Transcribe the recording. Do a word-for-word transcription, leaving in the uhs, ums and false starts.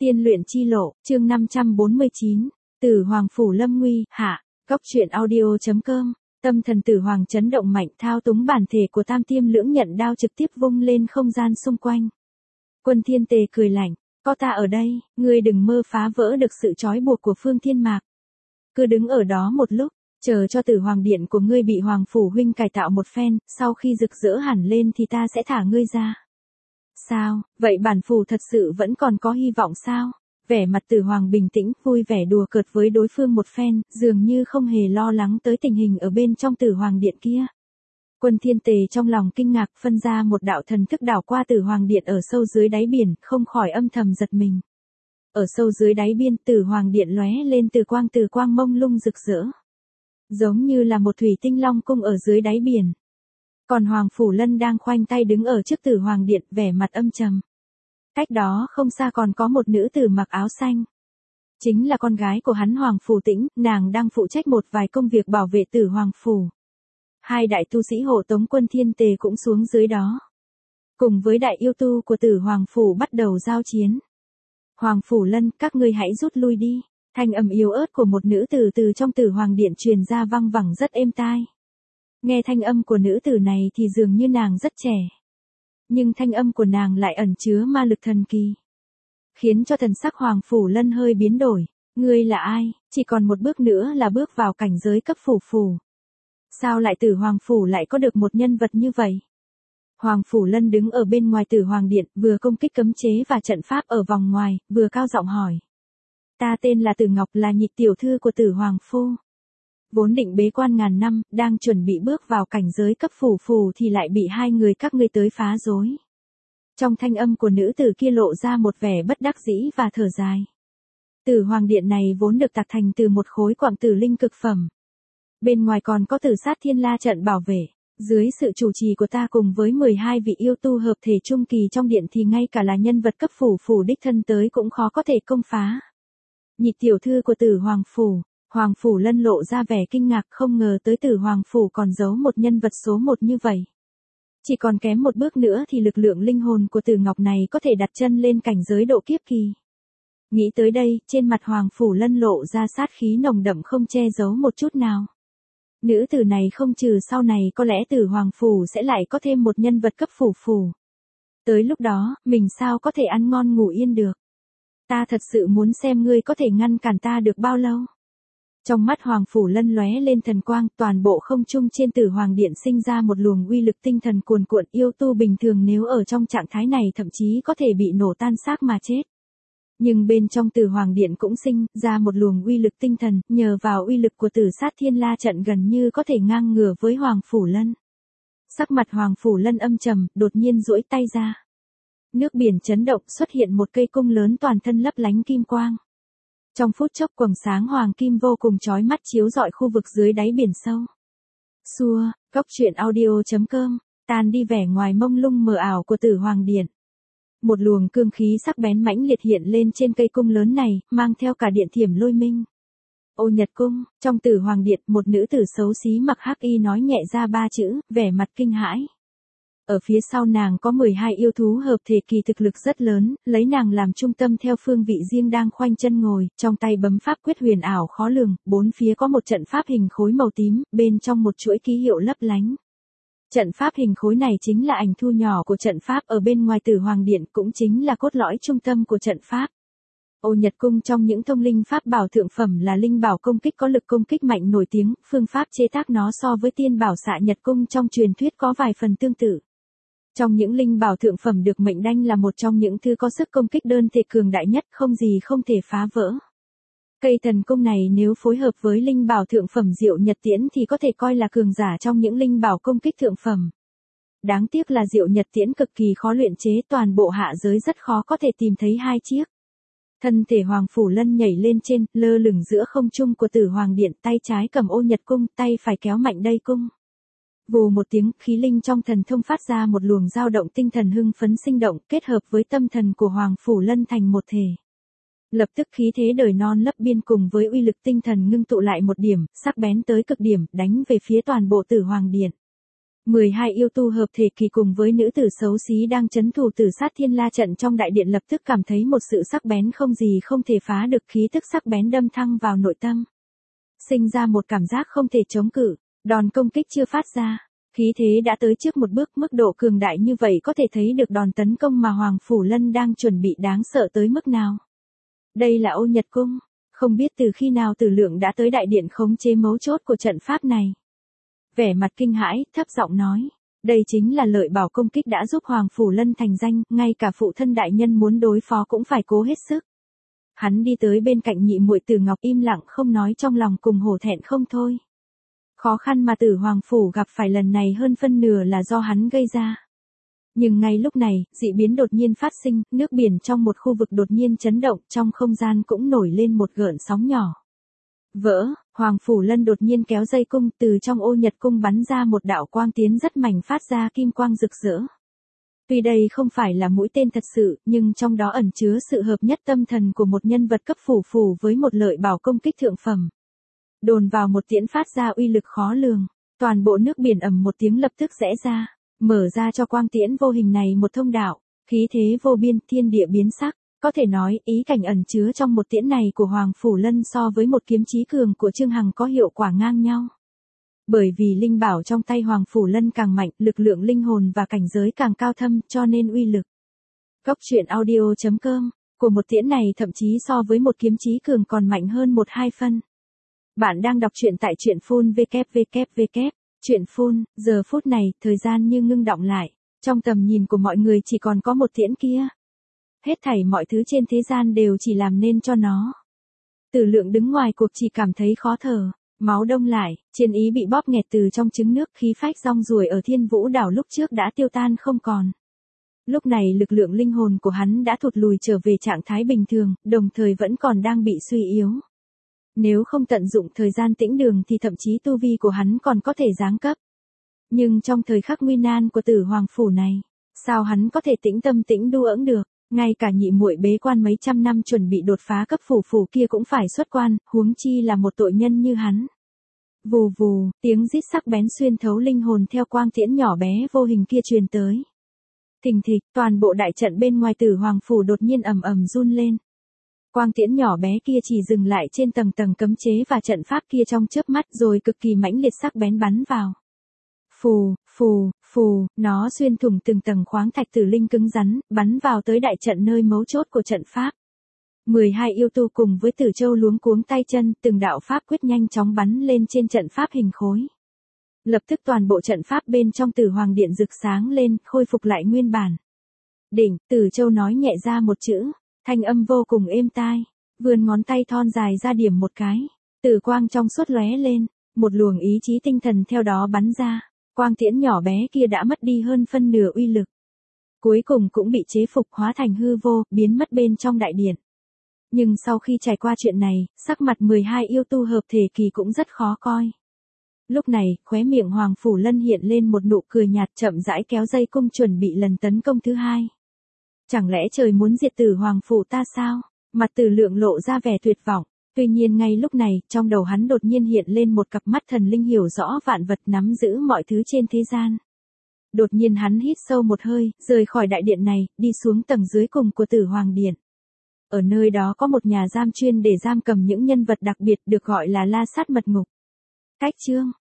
Tiên luyện chi lộ, chương năm trăm bốn mươi chín, Tử Hoàng phủ lâm nguy, hạ, Góc truyện audio.com, tâm thần Tử Hoàng chấn động mạnh thao túng bản thể của Tam Tiêm Lưỡng Nhận đao trực tiếp vung lên không gian xung quanh. Quân Thiên Tề cười lạnh, có ta ở đây, ngươi đừng mơ phá vỡ được sự trói buộc của Phương Thiên Mạc. Cứ đứng ở đó một lúc, chờ cho Tử Hoàng điện của ngươi bị Hoàng phủ huynh cải tạo một phen, sau khi rực rỡ hẳn lên thì ta sẽ thả ngươi ra. Sao, vậy bản phủ thật sự vẫn còn có hy vọng sao? Vẻ mặt Tử Hoàng bình tĩnh, vui vẻ đùa cợt với đối phương một phen, dường như không hề lo lắng tới tình hình ở bên trong Tử Hoàng điện kia. Quân Thiên Tề trong lòng kinh ngạc, phân ra một đạo thần thức đảo qua Tử Hoàng điện ở sâu dưới đáy biển, không khỏi âm thầm giật mình. Ở sâu dưới đáy biển, Tử Hoàng điện lóe lên từ quang từ quang mông lung rực rỡ, giống như là một thủy tinh long cung ở dưới đáy biển. Còn Hoàng Phủ Lân đang khoanh tay đứng ở trước Tử Hoàng điện, vẻ mặt âm trầm. Cách đó không xa còn có một nữ tử mặc áo xanh. Chính là con gái của hắn Hoàng Phủ Tĩnh, nàng đang phụ trách một vài công việc bảo vệ Tử Hoàng phủ. Hai đại tu sĩ hộ tống Quân Thiên Tề cũng xuống dưới đó. Cùng với đại yêu tu của Tử Hoàng phủ bắt đầu giao chiến. Hoàng Phủ Lân, các ngươi hãy rút lui đi. Thanh âm yếu ớt của một nữ tử từ trong Tử Hoàng điện truyền ra vang vẳng rất êm tai. Nghe thanh âm của nữ tử này thì dường như nàng rất trẻ. Nhưng thanh âm của nàng lại ẩn chứa ma lực thần kỳ. Khiến cho thần sắc Hoàng Phủ Lân hơi biến đổi. Ngươi là ai? Chỉ còn một bước nữa là bước vào cảnh giới cấp phủ phủ. Sao lại Tử Hoàng phủ lại có được một nhân vật như vậy? Hoàng Phủ Lân đứng ở bên ngoài Tử Hoàng điện, vừa công kích cấm chế và trận pháp ở vòng ngoài, vừa cao giọng hỏi. Ta tên là Tử Ngọc, là nhị tiểu thư của Tử Hoàng phu. Vốn định bế quan ngàn năm, đang chuẩn bị bước vào cảnh giới cấp phủ phủ thì lại bị hai người các ngươi tới phá rối. Trong thanh âm của nữ tử kia lộ ra một vẻ bất đắc dĩ và thở dài. Tử Hoàng điện này vốn được tạc thành từ một khối quặng tử linh cực phẩm. Bên ngoài còn có Tử Sát Thiên La trận bảo vệ. Dưới sự chủ trì của ta cùng với mười hai vị yêu tu hợp thể trung kỳ trong điện thì ngay cả là nhân vật cấp phủ phủ đích thân tới cũng khó có thể công phá. Nhị tiểu thư của Tử Hoàng phủ. Hoàng Phủ Lân lộ ra vẻ kinh ngạc, không ngờ tới Tử Hoàng phủ còn giấu một nhân vật số một như vậy. Chỉ còn kém một bước nữa thì lực lượng linh hồn của Tử Ngọc này có thể đặt chân lên cảnh giới độ kiếp kỳ. Nghĩ tới đây, trên mặt Hoàng Phủ Lân lộ ra sát khí nồng đậm không che giấu một chút nào. Nữ tử này không trừ sau này có lẽ Tử Hoàng phủ sẽ lại có thêm một nhân vật cấp phủ phủ. Tới lúc đó, mình sao có thể ăn ngon ngủ yên được. Ta thật sự muốn xem ngươi có thể ngăn cản ta được bao lâu. Trong mắt Hoàng Phủ Lân lóe lên thần quang, toàn bộ không trung trên Tử Hoàng điện sinh ra một luồng uy lực tinh thần cuồn cuộn, yêu tu bình thường nếu ở trong trạng thái này thậm chí có thể bị nổ tan xác mà chết. Nhưng bên trong Tử Hoàng điện cũng sinh ra một luồng uy lực tinh thần, nhờ vào uy lực của Tử Sát Thiên La trận gần như có thể ngang ngửa với Hoàng Phủ Lân. Sắc mặt Hoàng Phủ Lân âm trầm, đột nhiên duỗi tay ra. Nước biển chấn động, xuất hiện một cây cung lớn toàn thân lấp lánh kim quang. Trong phút chốc quầng sáng hoàng kim vô cùng chói mắt chiếu rọi khu vực dưới đáy biển sâu. Xua, Góc truyện audio.com, tan đi vẻ ngoài mông lung mờ ảo của Tử Hoàng điện. Một luồng cương khí sắc bén mãnh liệt hiện lên trên cây cung lớn này, mang theo cả điện thiểm lôi minh. Ô Nhật cung, trong Tử Hoàng điện, một nữ tử xấu xí mặc hắc y nói nhẹ ra ba chữ, vẻ mặt kinh hãi. Ở phía sau nàng có mười hai yêu thú hợp thể kỳ thực lực rất lớn, lấy nàng làm trung tâm theo phương vị riêng đang khoanh chân ngồi, trong tay bấm pháp quyết huyền ảo khó lường, bốn phía có một trận pháp hình khối màu tím, bên trong một chuỗi ký hiệu lấp lánh. Trận pháp hình khối này chính là ảnh thu nhỏ của trận pháp ở bên ngoài Tử Hoàng điện, cũng chính là cốt lõi trung tâm của trận pháp. Ô Nhật cung trong những thông linh pháp bảo thượng phẩm là linh bảo công kích có lực công kích mạnh nổi tiếng, phương pháp chế tác nó so với tiên bảo Xạ Nhật cung trong truyền thuyết có vài phần tương tự. Trong những linh bảo thượng phẩm được mệnh danh là một trong những thứ có sức công kích đơn thể cường đại nhất, không gì không thể phá vỡ. Cây thần cung này nếu phối hợp với linh bảo thượng phẩm Diệu Nhật Tiễn thì có thể coi là cường giả trong những linh bảo công kích thượng phẩm. Đáng tiếc là Diệu Nhật Tiễn cực kỳ khó luyện chế, toàn bộ hạ giới rất khó có thể tìm thấy hai chiếc. Thân thể Hoàng Phủ Lân nhảy lên trên, lơ lửng giữa không trung của Tử Hoàng điện, tay trái cầm ô nhật cung, tay phải kéo mạnh đây cung. Vù một tiếng, khí linh trong thần thông phát ra một luồng dao động tinh thần hưng phấn sinh động, kết hợp với tâm thần của Hoàng Phủ Lân thành một thể. Lập tức khí thế đời non lấp biên cùng với uy lực tinh thần ngưng tụ lại một điểm, sắc bén tới cực điểm, đánh về phía toàn bộ Tử Hoàng điện. mười hai yêu tu hợp thể kỳ cùng với nữ tử xấu xí đang chấn thủ tử sát thiên la trận trong đại điện lập tức cảm thấy một sự sắc bén không gì không thể phá được, khí tức sắc bén đâm thẳng vào nội tâm. Sinh ra một cảm giác không thể chống cự, đòn công kích chưa phát ra, khí thế đã tới trước một bước, mức độ cường đại như vậy có thể thấy được đòn tấn công mà Hoàng Phủ Lân đang chuẩn bị đáng sợ tới mức nào. Đây là Ô Nhật Cung, không biết từ khi nào Tử Lượng đã tới đại điện khống chế mấu chốt của trận pháp này. Vẻ mặt kinh hãi, thấp giọng nói, đây chính là lợi bảo công kích đã giúp Hoàng Phủ Lân thành danh, ngay cả phụ thân đại nhân muốn đối phó cũng phải cố hết sức. Hắn đi tới bên cạnh nhị muội Tử Ngọc im lặng không nói, trong lòng cùng hổ thẹn không thôi. Khó khăn mà Tử Hoàng Phủ gặp phải lần này hơn phân nửa là do hắn gây ra. Nhưng ngay lúc này, dị biến đột nhiên phát sinh, nước biển trong một khu vực đột nhiên chấn động, trong không gian cũng nổi lên một gợn sóng nhỏ. Vỡ, Hoàng Phủ Lân đột nhiên kéo dây cung, từ trong Ô Nhật Cung bắn ra một đạo quang tiến rất mảnh phát ra kim quang rực rỡ. Tuy đây không phải là mũi tên thật sự, nhưng trong đó ẩn chứa sự hợp nhất tâm thần của một nhân vật cấp phủ phủ với một lợi bảo công kích thượng phẩm. Đồn vào một tiễn phát ra uy lực khó lường, toàn bộ nước biển ầm một tiếng lập tức rẽ ra, mở ra cho quang tiễn vô hình này một thông đạo, khí thế vô biên, thiên địa biến sắc. Có thể nói, ý cảnh ẩn chứa trong một tiễn này của Hoàng Phủ Lân so với một kiếm chí cường của Trương Hằng có hiệu quả ngang nhau. Bởi vì linh bảo trong tay Hoàng Phủ Lân càng mạnh, lực lượng linh hồn và cảnh giới càng cao thâm, cho nên uy lực. Góc truyện audio chấm com của một tiễn này thậm chí so với một kiếm chí cường còn mạnh hơn một hai phân. Bạn đang đọc truyện tại truyện phun vê vê vê vê. Truyện phun, giờ phút này, thời gian như ngưng đọng lại, trong tầm nhìn của mọi người chỉ còn có một tiễn kia. Hết thảy mọi thứ trên thế gian đều chỉ làm nên cho nó. Tử Lượng đứng ngoài cuộc chỉ cảm thấy khó thở, máu đông lại, chiến ý bị bóp nghẹt từ trong trứng nước, khí phách rong ruổi ở Thiên Vũ đảo lúc trước đã tiêu tan không còn. Lúc này lực lượng linh hồn của hắn đã thụt lùi trở về trạng thái bình thường, đồng thời vẫn còn đang bị suy yếu. Nếu không tận dụng thời gian tĩnh đường thì thậm chí tu vi của hắn còn có thể giáng cấp. Nhưng trong thời khắc nguy nan của Tử Hoàng Phủ này, sao hắn có thể tĩnh tâm tĩnh đu ẫng được? Ngay cả nhị muội bế quan mấy trăm năm chuẩn bị đột phá cấp phủ phủ kia cũng phải xuất quan, huống chi là một tội nhân như hắn. Vù vù, tiếng rít sắc bén xuyên thấu linh hồn theo quang tiễn nhỏ bé vô hình kia truyền tới. Thình thịch, toàn bộ đại trận bên ngoài Tử Hoàng Phủ đột nhiên ầm ầm run lên. Quang tiễn nhỏ bé kia chỉ dừng lại trên tầng tầng cấm chế và trận pháp kia trong chớp mắt rồi cực kỳ mãnh liệt sắc bén bắn vào. Phù, phù, phù, nó xuyên thủng từng tầng khoáng thạch tử linh cứng rắn, bắn vào tới đại trận nơi mấu chốt của trận pháp. mười hai yêu tu cùng với Tử Châu luống cuống tay chân, từng đạo pháp quyết nhanh chóng bắn lên trên trận pháp hình khối. Lập tức toàn bộ trận pháp bên trong Tử Hoàng Điện rực sáng lên, khôi phục lại nguyên bản. Đỉnh, Tử Châu nói nhẹ ra một chữ, thanh âm vô cùng êm tai, vươn ngón tay thon dài ra điểm một cái, tử quang trong suốt lóe lên, một luồng ý chí tinh thần theo đó bắn ra. Quang tiễn nhỏ bé kia đã mất đi hơn phân nửa uy lực. Cuối cùng cũng bị chế phục hóa thành hư vô, biến mất bên trong đại điện. Nhưng sau khi trải qua chuyện này, sắc mặt mười hai yêu tu hợp thể kỳ cũng rất khó coi. Lúc này, khóe miệng Hoàng Phủ Lân hiện lên một nụ cười nhạt, chậm rãi kéo dây cung chuẩn bị lần tấn công thứ hai. Chẳng lẽ trời muốn diệt Tử Hoàng Phủ ta sao? Mặt Tử Lượng lộ ra vẻ tuyệt vọng. Tuy nhiên ngay lúc này, trong đầu hắn đột nhiên hiện lên một cặp mắt thần linh hiểu rõ vạn vật, nắm giữ mọi thứ trên thế gian. Đột nhiên hắn hít sâu một hơi, rời khỏi đại điện này, đi xuống tầng dưới cùng của Tử Hoàng Điện. Ở nơi đó có một nhà giam chuyên để giam cầm những nhân vật đặc biệt được gọi là La Sát Mật Ngục. Cách chương